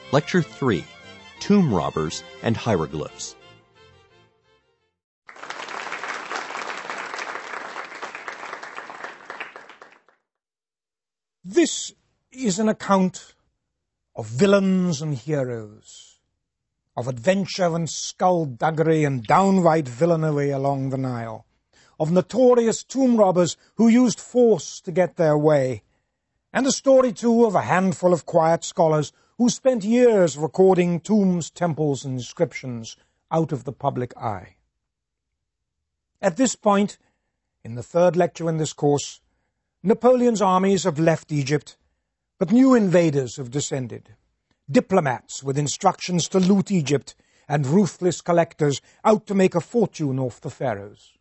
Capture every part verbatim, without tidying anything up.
Lecture three, Tomb Robbers and Hieroglyphs. This is an account of villains and heroes, of adventure and skullduggery and downright villainy along the Nile, of notorious tomb robbers who used force to get their way, and a story, too, of a handful of quiet scholars who spent years recording tombs, temples, and inscriptions out of the public eye. At this point, in the third lecture in this course, Napoleon's armies have left Egypt, but new invaders have descended. Diplomats with instructions to loot Egypt and ruthless collectors out to make a fortune off the pharaohs.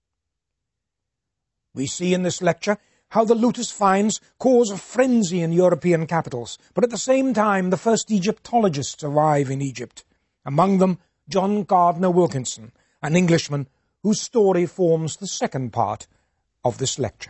We see in this lecture how the looters' finds cause a frenzy in European capitals, but at the same time the first Egyptologists arrive in Egypt, among them John Gardner Wilkinson, an Englishman whose story forms the second part of this lecture.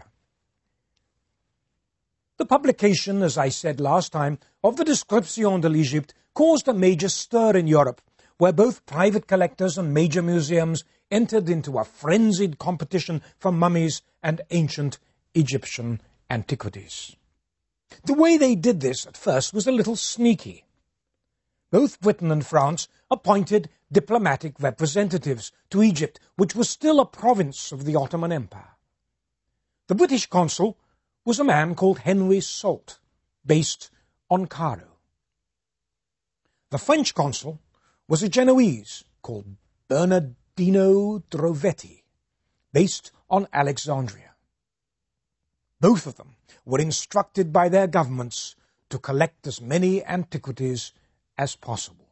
The publication, as I said last time, of the Description de l'Egypte caused a major stir in Europe, where both private collectors and major museums entered into a frenzied competition for mummies and ancient Egyptian antiquities. The way they did this at first was a little sneaky. Both Britain and France appointed diplomatic representatives to Egypt, which was still a province of the Ottoman Empire. The British consul was a man called Henry Salt, based on Cairo. The French consul was a Genoese called Bernardino Drovetti, based on Alexandria. Both of them were instructed by their governments to collect as many antiquities as possible.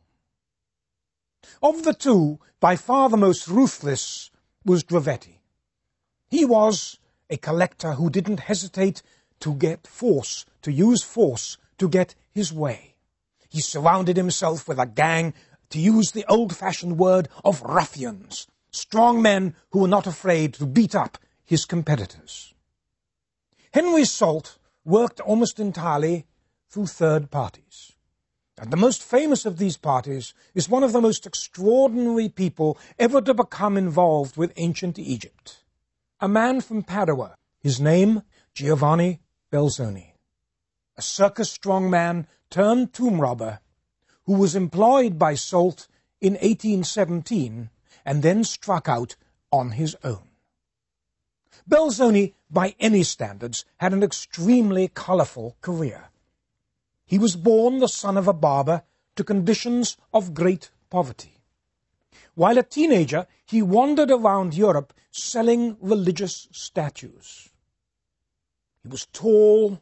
Of the two, by far the most ruthless was Drovetti. He was a collector who didn't hesitate to get force, to use force to get his way. He surrounded himself with a gang, to use the old-fashioned word, of ruffians, strong men who were not afraid to beat up his competitors. Henry Salt worked almost entirely through third parties. And the most famous of these parties is one of the most extraordinary people ever to become involved with ancient Egypt. A man from Padua, his name Giovanni Belzoni, a circus strongman turned tomb robber who was employed by Salt in eighteen seventeen and then struck out on his own. Belzoni, by any standards, had an extremely colorful career. He was born the son of a barber to conditions of great poverty. While a teenager, he wandered around Europe selling religious statues. He was tall,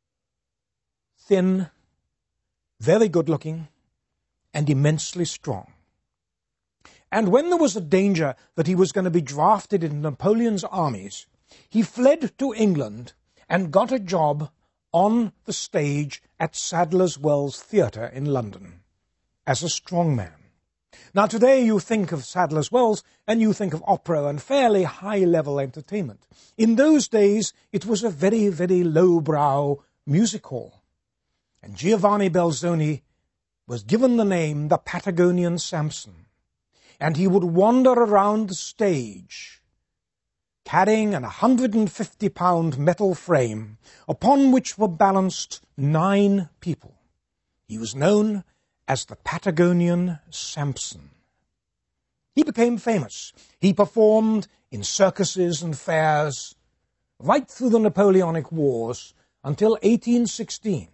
thin, very good-looking, and immensely strong. And when there was a danger that he was going to be drafted into Napoleon's armies, he fled to England and got a job on the stage at Sadler's Wells Theatre in London as a strongman. Now today you think of Sadler's Wells and you think of opera and fairly high-level entertainment. In those days it was a very, very low-brow music hall. And Giovanni Belzoni was given the name the Patagonian Samson. And he would wander around the stage carrying an one hundred fifty pound metal frame upon which were balanced nine people. He was known as the Patagonian Samson. He became famous. He performed in circuses and fairs right through the Napoleonic Wars until eighteen sixteen.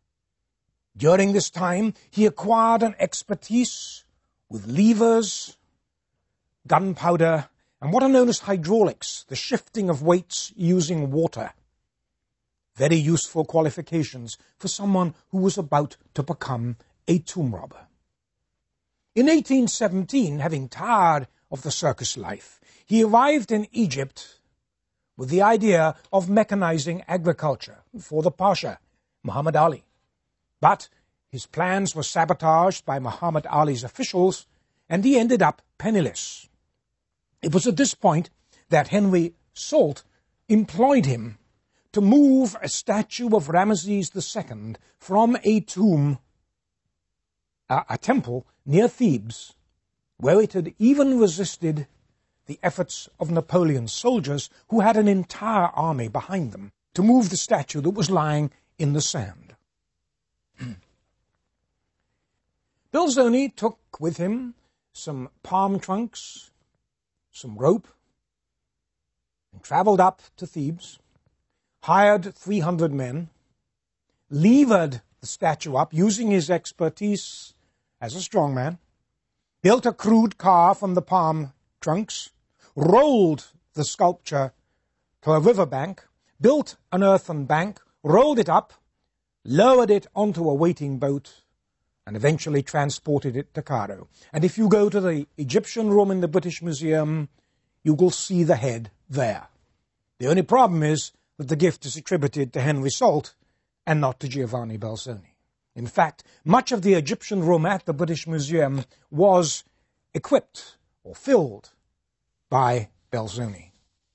During this time, he acquired an expertise with levers, gunpowder, and what are known as hydraulics, the shifting of weights using water. Very useful qualifications for someone who was about to become a tomb robber. In eighteen seventeen, having tired of the circus life, he arrived in Egypt with the idea of mechanizing agriculture for the Pasha, Muhammad Ali. But his plans were sabotaged by Muhammad Ali's officials, and he ended up penniless. It was at this point that Henry Salt employed him to move a statue of Ramesses the Second from a tomb a, a temple near Thebes where it had even resisted the efforts of Napoleon's soldiers, who had an entire army behind them to move the statue that was lying in the sand. Belzoni took with him some palm trunks, some rope, and traveled up to Thebes, hired three hundred men, levered the statue up using his expertise as a strongman, built a crude car from the palm trunks, rolled the sculpture to a riverbank, built an earthen bank, rolled it up, lowered it onto a waiting boat, and eventually transported it to Cairo. And if you go to the Egyptian room in the British Museum, you will see the head there. The only problem is that the gift is attributed to Henry Salt and not to Giovanni Belzoni. In fact, much of the Egyptian room at the British Museum was equipped or filled by Belzoni.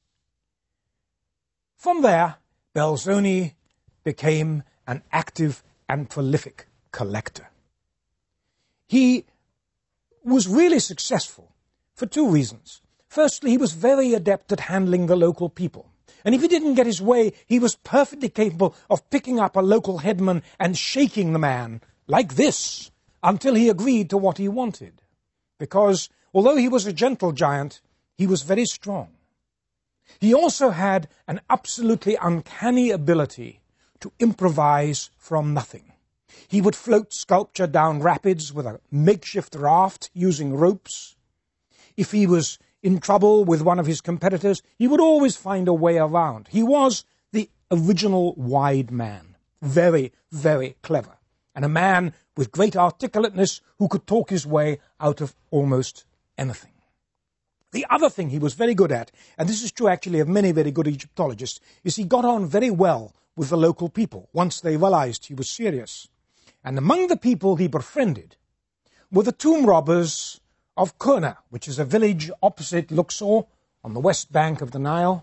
From there, Belzoni became an active and prolific collector. He was really successful for two reasons. Firstly, he was very adept at handling the local people. And if he didn't get his way, he was perfectly capable of picking up a local headman and shaking the man, like this, until he agreed to what he wanted. Because, although he was a gentle giant, he was very strong. He also had an absolutely uncanny ability to improvise from nothing. He would float sculpture down rapids with a makeshift raft using ropes. If he was in trouble with one of his competitors, he would always find a way around. He was the original wide man, very, very clever, and a man with great articulateness who could talk his way out of almost anything. The other thing he was very good at, and this is true actually of many very good Egyptologists, is he got on very well with the local people once they realized he was serious. And among the people he befriended were the tomb robbers of Kurna, which is a village opposite Luxor on the west bank of the Nile,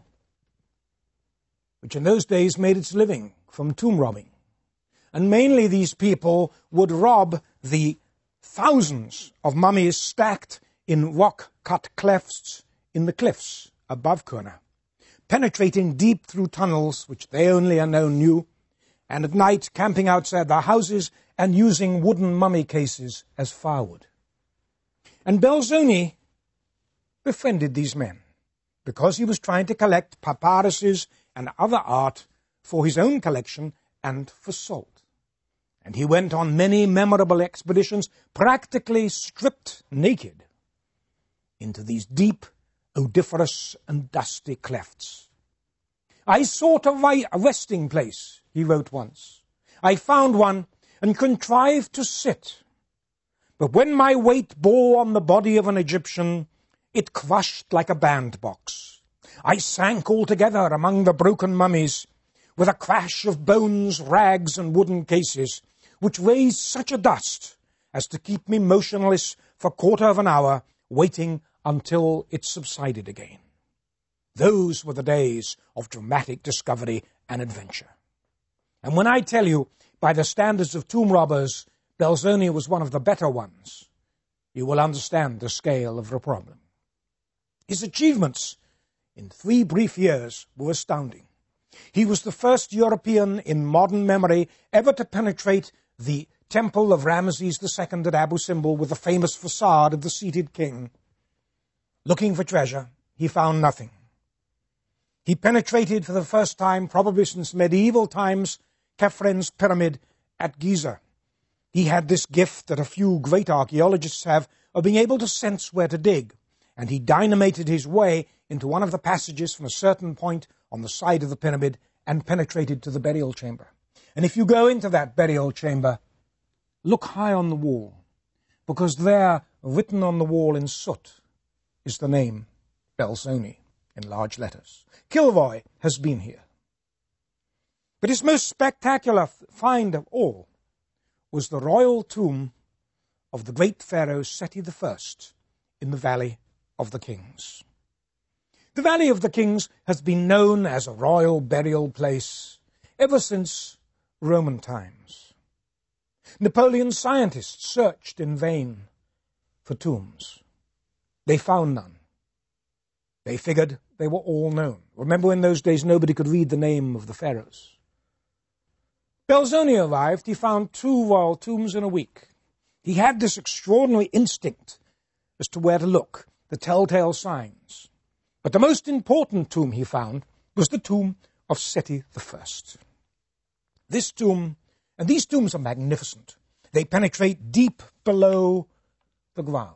which in those days made its living from tomb robbing. And mainly these people would rob the thousands of mummies stacked in rock-cut clefts in the cliffs above Kurna, penetrating deep through tunnels which they only alone knew, and at night camping outside their houses and using wooden mummy cases as firewood. And Belzoni befriended these men because he was trying to collect papyruses and other art for his own collection and for Salt. And he went on many memorable expeditions, practically stripped naked, into these deep, odoriferous and dusty clefts. I sought a resting place, he wrote once. I found one and contrived to sit. But when my weight bore on the body of an Egyptian, it crushed like a bandbox. I sank altogether among the broken mummies, with a crash of bones, rags, and wooden cases, which raised such a dust as to keep me motionless for a quarter of an hour, waiting until it subsided again. Those were the days of dramatic discovery and adventure. And when I tell you, by the standards of tomb robbers, Belzoni was one of the better ones, you will understand the scale of the problem. His achievements in three brief years were astounding. He was the first European in modern memory ever to penetrate the temple of Ramesses the Second at Abu Simbel with the famous facade of the seated king. Looking for treasure, he found nothing. He penetrated for the first time, probably since medieval times, Khephren pyramid at Giza. He had this gift that a few great archaeologists have of being able to sense where to dig, and he dynamited his way into one of the passages from a certain point on the side of the pyramid and penetrated to the burial chamber. And if you go into that burial chamber, look high on the wall, because there, written on the wall in soot, is the name Belzoni in large letters. Kilroy has been here. But his most spectacular find of all was the royal tomb of the great pharaoh Seti the First in the Valley of the Kings. The Valley of the Kings has been known as a royal burial place ever since Roman times. Napoleon's scientists searched in vain for tombs. They found none. They figured they were all known. Remember, in those days, nobody could read the name of the pharaohs. Belzoni arrived. He found two royal tombs in a week. He had this extraordinary instinct as to where to look, the telltale signs. But the most important tomb he found was the tomb of Seti the First. This tomb, and these tombs are magnificent. They penetrate deep below the ground.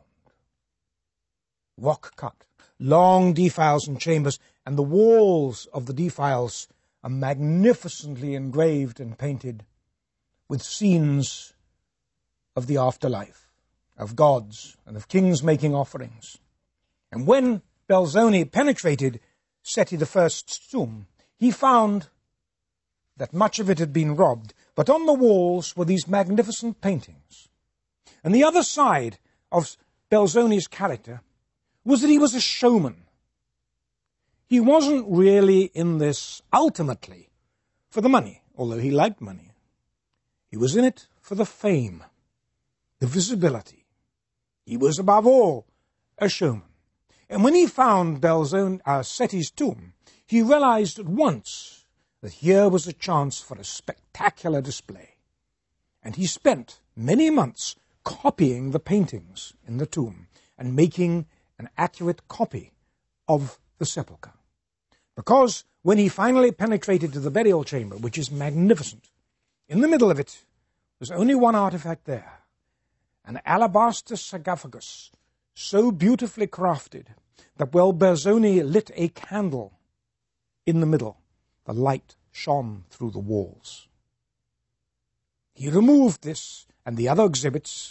Rock cut, long defiles and chambers, and the walls of the defiles are magnificently engraved and painted with scenes of the afterlife, of gods and of kings making offerings. And when Belzoni penetrated Seti the First's tomb, he found that much of it had been robbed, but on the walls were these magnificent paintings. And the other side of Belzoni's character was that he was a showman. He wasn't really in this ultimately for the money, although he liked money. He was in it for the fame, the visibility. He was above all a showman. And when he found Belzoni, uh, Seti's tomb, he realized at once that here was a chance for a spectacular display. And he spent many months copying the paintings in the tomb and making an accurate copy of the sepulchre. Because when he finally penetrated to the burial chamber, which is magnificent, in the middle of it was only one artifact there, an alabaster sarcophagus, so beautifully crafted that while Belzoni lit a candle in the middle, the light shone through the walls. He removed this and the other exhibits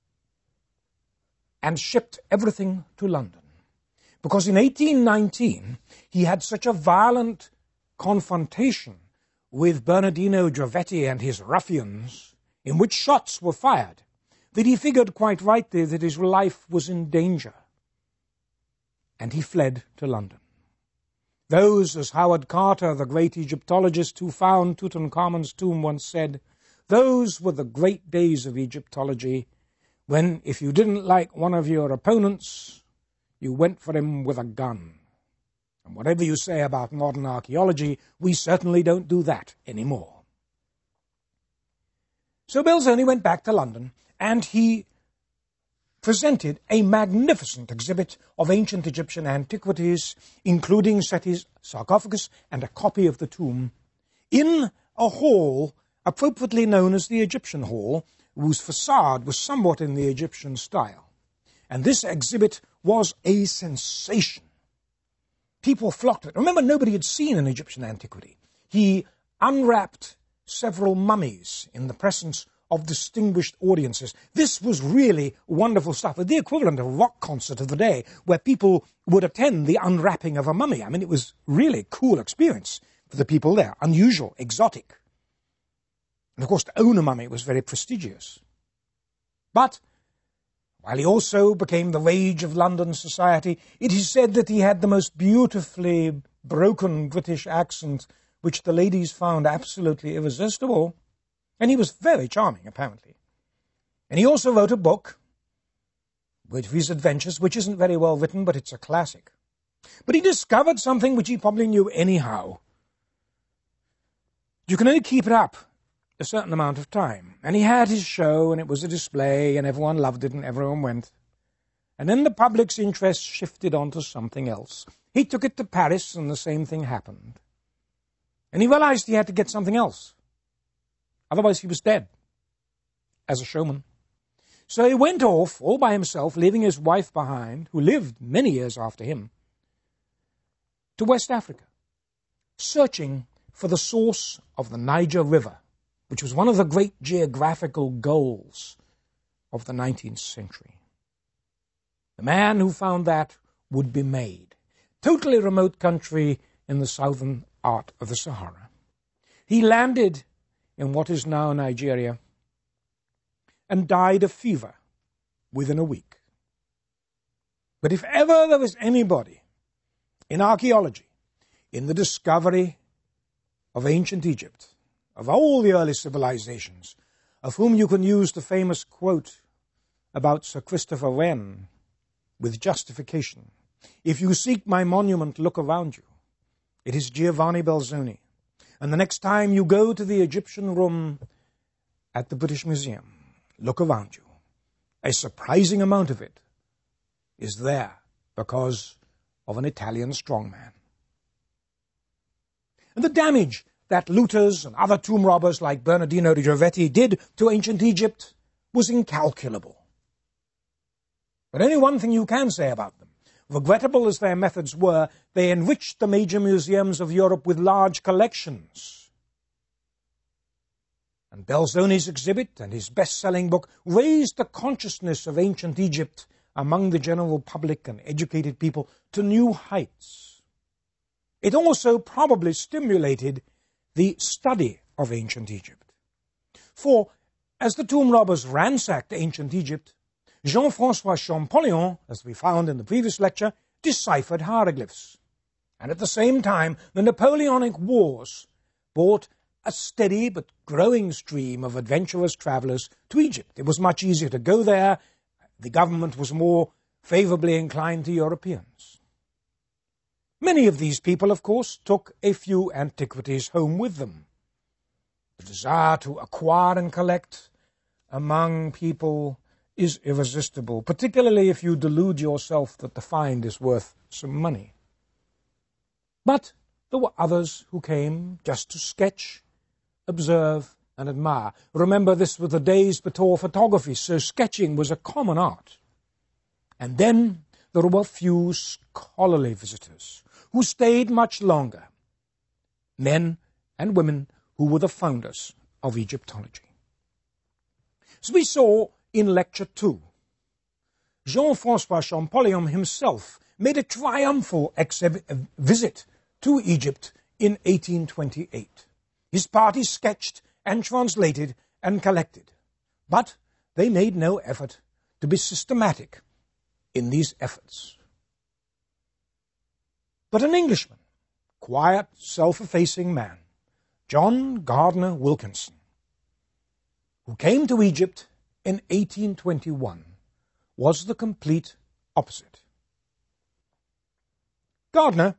and shipped everything to London. Because in eighteen nineteen, he had such a violent confrontation with Bernardino Drovetti and his ruffians, in which shots were fired, that he figured quite rightly that his life was in danger. And he fled to London. Those, as Howard Carter, the great Egyptologist who found Tutankhamun's tomb, once said, those were the great days of Egyptology, when if you didn't like one of your opponents, you went for him with a gun. And whatever you say about modern archaeology, we certainly don't do that anymore. So Belzoni went back to London, and he presented a magnificent exhibit of ancient Egyptian antiquities, including Seti's sarcophagus and a copy of the tomb, in a hall appropriately known as the Egyptian Hall, whose facade was somewhat in the Egyptian style. And this exhibit was a sensation. People flocked to it. Remember, nobody had seen an Egyptian antiquity. He unwrapped several mummies in the presence of distinguished audiences. This was really wonderful stuff. The equivalent of a rock concert of the day, where people would attend the unwrapping of a mummy. I mean, it was really a cool experience for the people there. Unusual, exotic. And of course, to own a mummy was very prestigious. But while he also became the rage of London society, it is said that he had the most beautifully broken British accent, which the ladies found absolutely irresistible. And he was very charming, apparently. And he also wrote a book with his adventures, which isn't very well written, but it's a classic. But he discovered something which he probably knew anyhow. You can only keep it up a certain amount of time. And he had his show, and it was a display, and everyone loved it, and everyone went. And then the public's interest shifted on to something else. He took it to Paris, and the same thing happened. And he realized he had to get something else. Otherwise he was dead, as a showman. So he went off, all by himself, leaving his wife behind, who lived many years after him, to West Africa, searching for the source of the Niger River, which was one of the great geographical goals of the nineteenth century. The man who found that would be made. Totally remote country in the southern part of the Sahara. He landed in what is now Nigeria, and died of fever within a week. But if ever there was anybody in archaeology, in the discovery of ancient Egypt, of all the early civilizations, of whom you can use the famous quote about Sir Christopher Wren with justification. If you seek my monument, look around you. It is Giovanni Belzoni. And the next time you go to the Egyptian room at the British Museum, look around you. A surprising amount of it is there because of an Italian strongman. And the damage that looters and other tomb robbers like Bernardino di Giovetti did to ancient Egypt was incalculable. But only one thing you can say about them. Regrettable as their methods were, they enriched the major museums of Europe with large collections. And Belzoni's exhibit and his best-selling book raised the consciousness of ancient Egypt among the general public and educated people to new heights. It also probably stimulated the study of ancient Egypt. For, as the tomb robbers ransacked ancient Egypt, Jean-François Champollion, as we found in the previous lecture, deciphered hieroglyphs. And at the same time, the Napoleonic Wars brought a steady but growing stream of adventurous travelers to Egypt. It was much easier to go there. The government was more favorably inclined to Europeans. Many of these people, of course, took a few antiquities home with them. The desire to acquire and collect among people is irresistible, particularly if you delude yourself that the find is worth some money. But there were others who came just to sketch, observe, and admire. Remember, this was the days before photography, so sketching was a common art. And then there were few scholarly visitors who stayed much longer, men and women who were the founders of Egyptology. As we saw in Lecture two, Jean-François Champollion himself made a triumphal exhibit, visit to Egypt in eighteen twenty-eight. His party sketched and translated and collected, but they made no effort to be systematic in these efforts. But an Englishman, quiet, self-effacing man, John Gardner Wilkinson, who came to Egypt in eighteen twenty-one, was the complete opposite. Gardner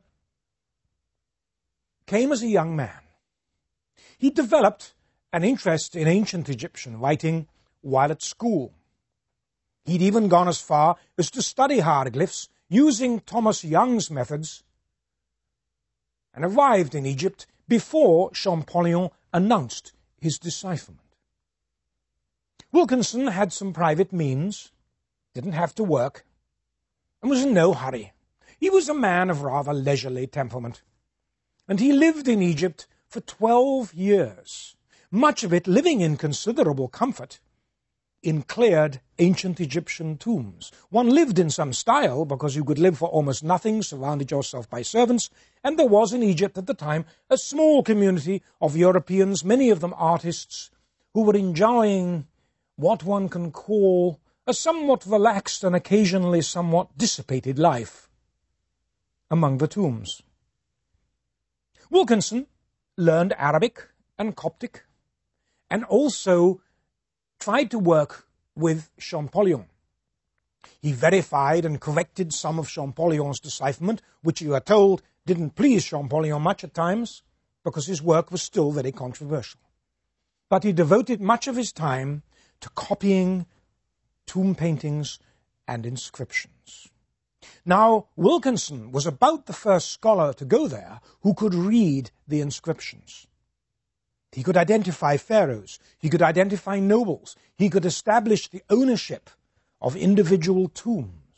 came as a young man. He developed an interest in ancient Egyptian writing while at school. He'd even gone as far as to study hieroglyphs using Thomas Young's methods, and arrived in Egypt before Champollion announced his decipherment. Wilkinson had some private means, didn't have to work, and was in no hurry. He was a man of rather leisurely temperament, and he lived in Egypt for twelve years, much of it living in considerable comfort in cleared ancient Egyptian tombs. One lived in some style because you could live for almost nothing, surrounded yourself by servants, and there was in Egypt at the time a small community of Europeans, many of them artists, who were enjoying what one can call a somewhat relaxed and occasionally somewhat dissipated life among the tombs. Wilkinson learned Arabic and Coptic, and also tried to work with Champollion. He verified and corrected some of Champollion's decipherment, which you are told didn't please Champollion much at times, because his work was still very controversial. But he devoted much of his time to copying tomb paintings and inscriptions. Now, Wilkinson was about the first scholar to go there who could read the inscriptions. He could identify pharaohs. He could identify nobles. He could establish the ownership of individual tombs.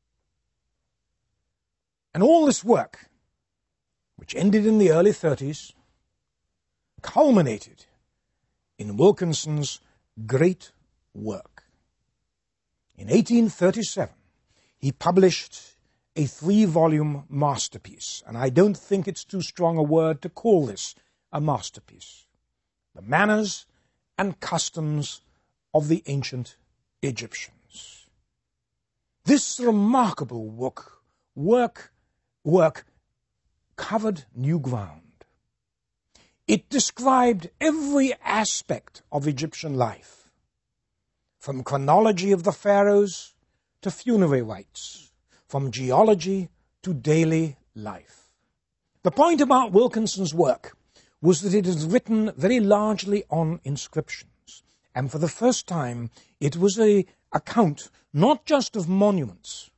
And all this work, which ended in the early thirties, culminated in Wilkinson's great work. In eighteen thirty-seven, he published a three-volume masterpiece, and I don't think it's too strong a word to call this a masterpiece. The Manners and Customs of the Ancient Egyptians. This remarkable work, work, work covered new ground. It described every aspect of Egyptian life, from chronology of the pharaohs to funerary rites, from geology to daily life. The point about Wilkinson's work was that it is written very largely on inscriptions, and for the first time it was an account not just of monuments,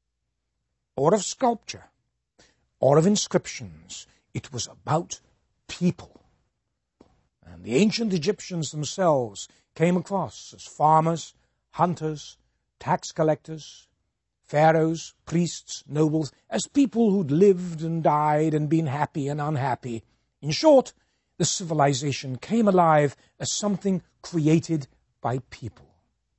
or of sculpture, or of inscriptions. It was about people. And the ancient Egyptians themselves came across as farmers, hunters, tax collectors, pharaohs, priests, nobles, as people who'd lived and died and been happy and unhappy. In short, the civilization came alive as something created by people.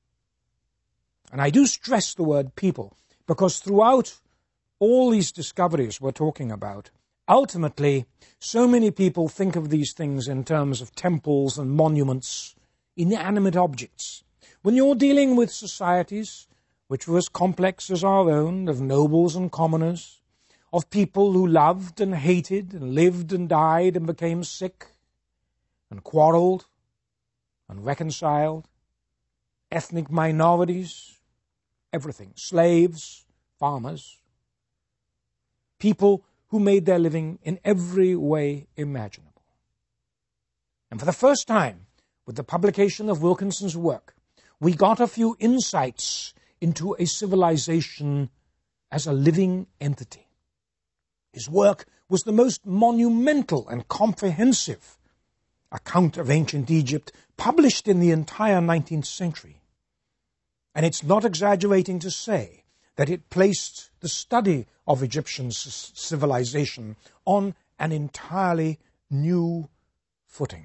And I do stress the word people, because throughout all these discoveries we're talking about, ultimately, so many people think of these things in terms of temples and monuments, inanimate objects. When you're dealing with societies which were as complex as our own, of nobles and commoners, of people who loved and hated and lived and died and became sick and quarreled and reconciled, ethnic minorities, everything, slaves, farmers, people who made their living in every way imaginable. And for the first time, with the publication of Wilkinson's work, we got a few insights into a civilization as a living entity. His work was the most monumental and comprehensive account of ancient Egypt published in the entire nineteenth century. And it's not exaggerating to say that it placed the study of Egyptian civilization on an entirely new footing.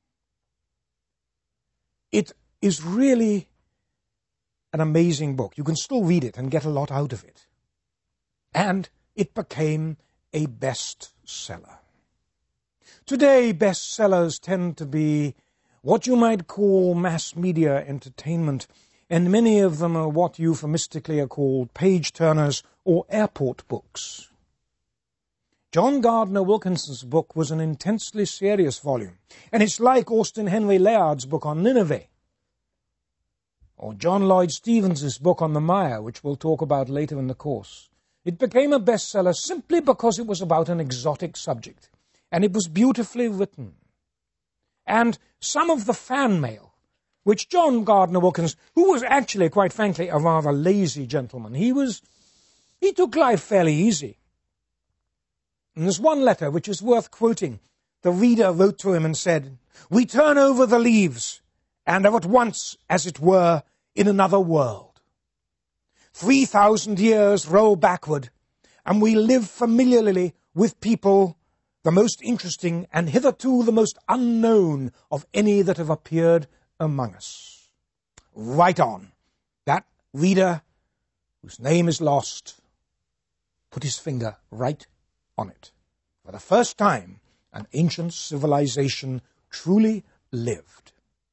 It is really an amazing book. You can still read it and get a lot out of it. And it became a bestseller. Today, bestsellers tend to be what you might call mass media entertainment, and many of them are what euphemistically are called page-turners or airport books. John Gardner Wilkinson's book was an intensely serious volume, and it's like Austin Henry Layard's book on Nineveh, or John Lloyd Stevens's book on the Maya, which we'll talk about later in the course. It became a bestseller simply because it was about an exotic subject, and it was beautifully written. And some of the fan mail, which John Gardner Wilkins, who was actually, quite frankly, a rather lazy gentleman, he was, he took life fairly easy. And there's one letter which is worth quoting. The reader wrote to him and said, "We turn over the leaves, and are at once, as it were, in another world. Three thousand years roll backward, and we live familiarly with people the most interesting and hitherto the most unknown of any that have appeared among us." Right on. That reader, whose name is lost, put his finger right on it. For the first time, an ancient civilization truly lived.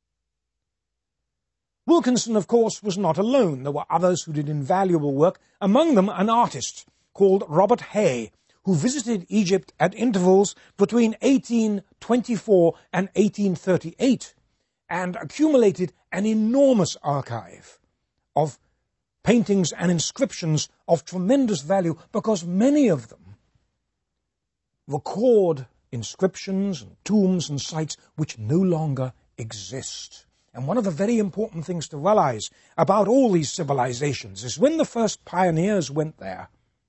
Wilkinson, of course, was not alone. There were others who did invaluable work, among them an artist called Robert Hay, who visited Egypt at intervals between eighteen twenty-four and eighteen thirty-eight, and accumulated an enormous archive of paintings and inscriptions of tremendous value, because many of them record inscriptions and tombs and sites which no longer exist. And one of the very important things to realize about all these civilizations is when the first pioneers went there,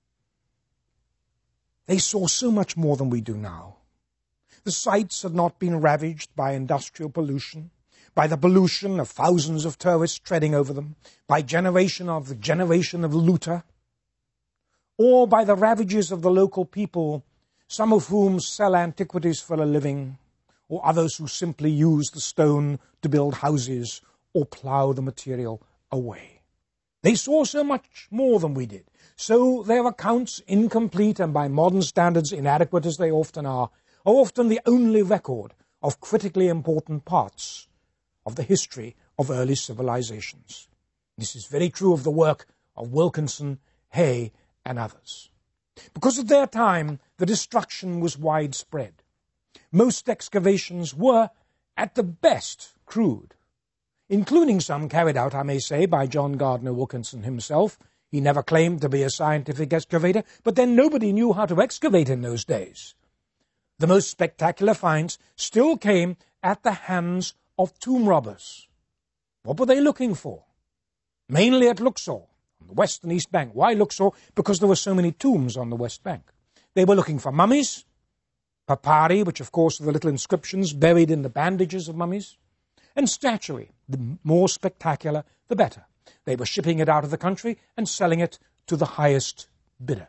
they saw so much more than we do now. The sites had not been ravaged by industrial pollution, by the pollution of thousands of tourists treading over them, by generation of the generation of looter, or by the ravages of the local people, some of whom sell antiquities for a living, or others who simply use the stone to build houses or plow the material away. They saw so much more than we did. So their accounts, incomplete and by modern standards inadequate as they often are, are often the only record of critically important parts of the history of early civilizations. This is very true of the work of Wilkinson, Hay, and others. Because at their time, the destruction was widespread. most excavations were, at the best, crude, including some carried out, I may say, by John Gardner Wilkinson himself. He never claimed to be a scientific excavator, but then nobody knew how to excavate in those days. The most spectacular finds still came at the hands of tomb robbers. What were they looking for? Mainly at Luxor, on the west and east bank. Why Luxor? Because there were so many tombs on the west bank. They were looking for mummies, papyri, which of course are the little inscriptions buried in the bandages of mummies, and statuary. The more spectacular, the better. They were shipping it out of the country and selling it to the highest bidder.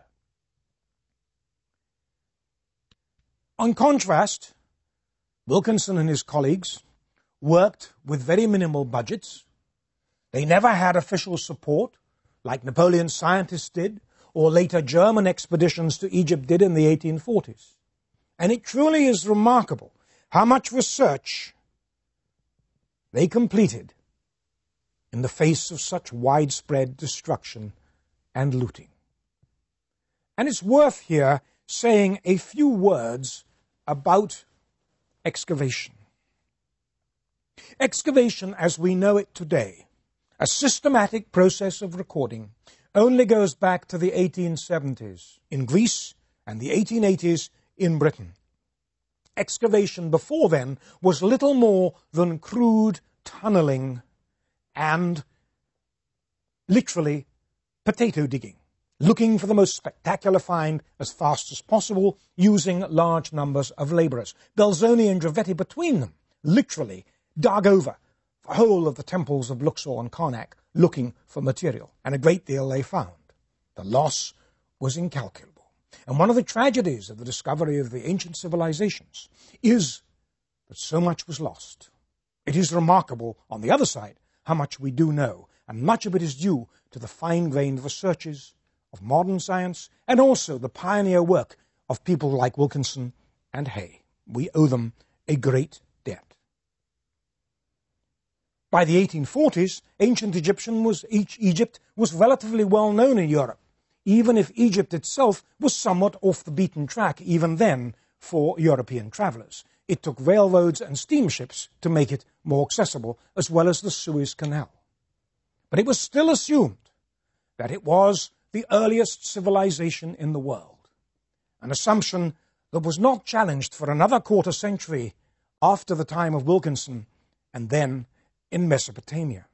On contrast, Wilkinson and his colleagues worked with very minimal budgets. They never had official support, like Napoleon's scientists did, or later German expeditions to Egypt did in the eighteen forties. And it truly is remarkable how much research they completed in the face of such widespread destruction and looting. And it's worth here saying a few words about excavation. Excavation as we know it today, a systematic process of recording, only goes back to the eighteen seventies in Greece and the eighteen eighties in Britain. Excavation before then was little more than crude tunneling and literally potato digging, looking for the most spectacular find as fast as possible, using large numbers of laborers. Belzoni and Drovetti between them literally dug over the whole of the temples of Luxor and Karnak looking for material, and a great deal they found. The loss was incalculable. And one of the tragedies of the discovery of the ancient civilizations is that so much was lost. It is remarkable, on the other side, how much we do know, and much of it is due to the fine-grained researches of modern science and also the pioneer work of people like Wilkinson and Hay. We owe them a great debt. By the eighteen forties, ancient Egyptian was, Egypt was relatively well known in Europe, even if Egypt itself was somewhat off the beaten track even then for European travelers. It took railroads and steamships to make it more accessible, as well as the Suez Canal. But it was still assumed that it was the earliest civilization in the world, an assumption that was not challenged for another quarter century after the time of Wilkinson and then in Mesopotamia.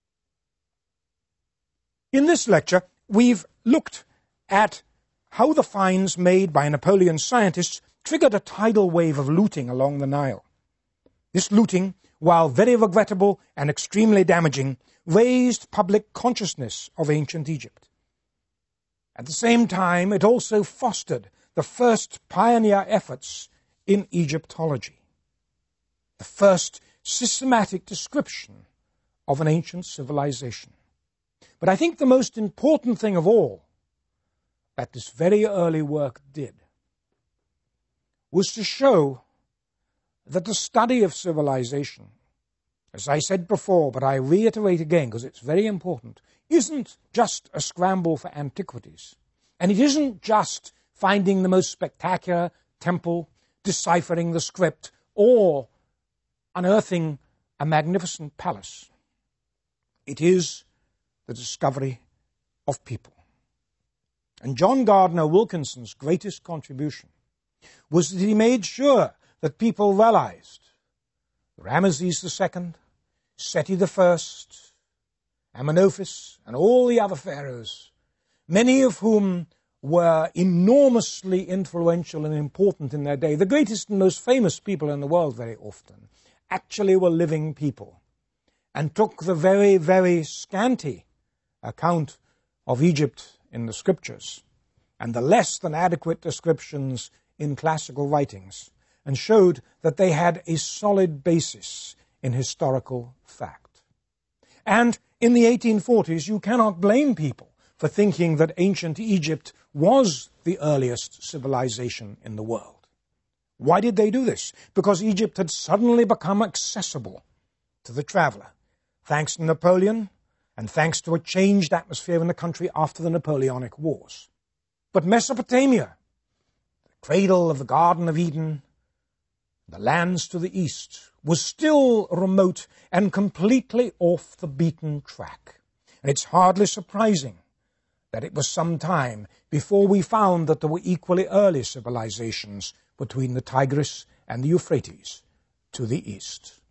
In this lecture, we've looked at how the finds made by Napoleon's scientists triggered a tidal wave of looting along the Nile. This looting, while very regrettable and extremely damaging, raised public consciousness of ancient Egypt. At the same time, it also fostered the first pioneer efforts in Egyptology, the first systematic description of an ancient civilization. But I think the most important thing of all that this very early work did was to show that the study of civilization, as I said before, but I reiterate again because it's very important, isn't just a scramble for antiquities. And it isn't just finding the most spectacular temple, deciphering the script, or unearthing a magnificent palace. It is the discovery of people. And John Gardner Wilkinson's greatest contribution was that he made sure that people realized Ramesses the Second, Seti the First, Amenophis, and all the other pharaohs, many of whom were enormously influential and important in their day, the greatest and most famous people in the world very often, actually were living people, and took the very, very scanty account of Egypt in the scriptures and the less than adequate descriptions in classical writings, and showed that they had a solid basis in historical fact. And in the eighteen forties, you cannot blame people for thinking that ancient Egypt was the earliest civilization in the world. Why did they do this? Because Egypt had suddenly become accessible to the traveler, thanks to Napoleon and thanks to a changed atmosphere in the country after the Napoleonic Wars. But Mesopotamia, the cradle of the Garden of Eden, The lands to the east were still remote and completely off the beaten track. And it's hardly surprising that it was some time before we found that there were equally early civilizations between the Tigris and the Euphrates to the east.